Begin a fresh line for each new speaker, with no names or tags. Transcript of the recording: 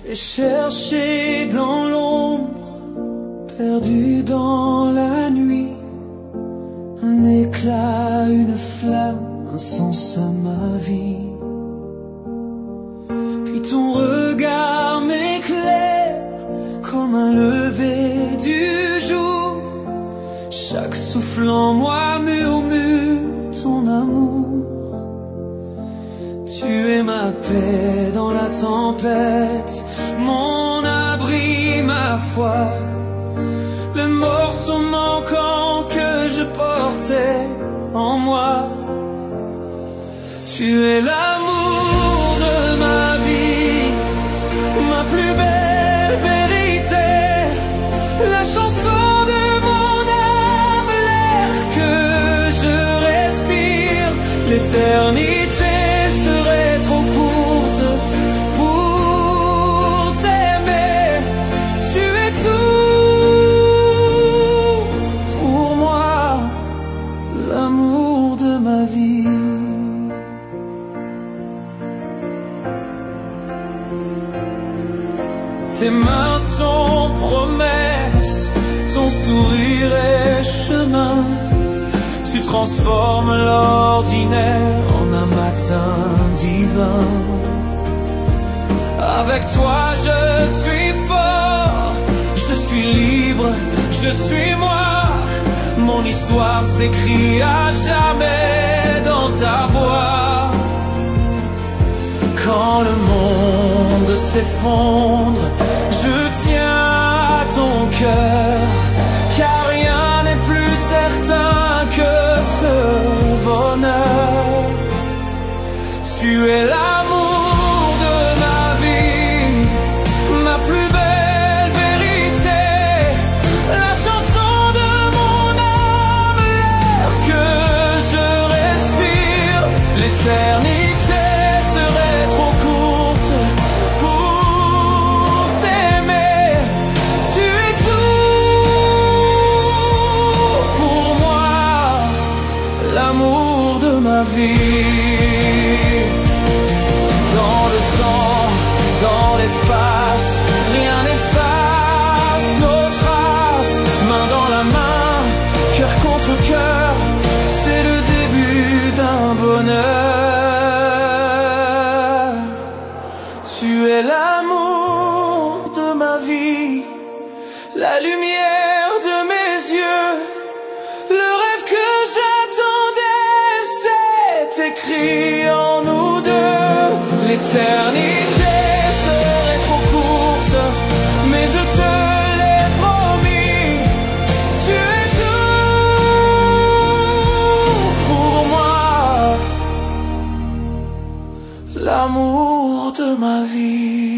J'ai cherché dans l'ombre, perdu dans la nuit, un éclat, une flamme, un sens à ma vie. Puis ton regard m'éclaire comme un lever du jour. Chaque souffle en moi murmure ton amour. Tu es ma paix dans la tempête, mon abri, ma foi, le morceau manquant que je portais en moi. Tu es l'amour de ma vie, ma plus belle vérité, la chanson de mon âme, l'air que je respire. L'éternité serait trop courte pour t'aimer. Tu es tout pour moi, l'amour de ma vie. Tes mains sont promesses, ton sourire est chemin. Tu transformes l'ordinaire en un matin divin. Avec toi je suis fort, je suis libre, je suis moi. Mon histoire s'écrit à jamais dans ta voix. Quand le monde s'effondre, je tiens à ton cœur, car rien n'est plus certain que ce bonheur. Tu es l'amour de ma vie, ma plus belle vérité, la chanson de mon âme, l'air que je respire. L'éternité serait trop courte pour t'aimer. Tu es tout pour moi, l'amour de ma vie. Dans le temps, dans l'espace, rien n'efface nos traces. Main dans la main, cœur contre cœur, c'est le début d'un bonheur. Tu es l'amour de ma vie, la lumière de mes yeux, le rêve que j'attendais, c'est écrit en nous deux. L'éternité serait trop courte, mais je te l'ai promis. Tu es tout pour moi, l'amour de ma vie.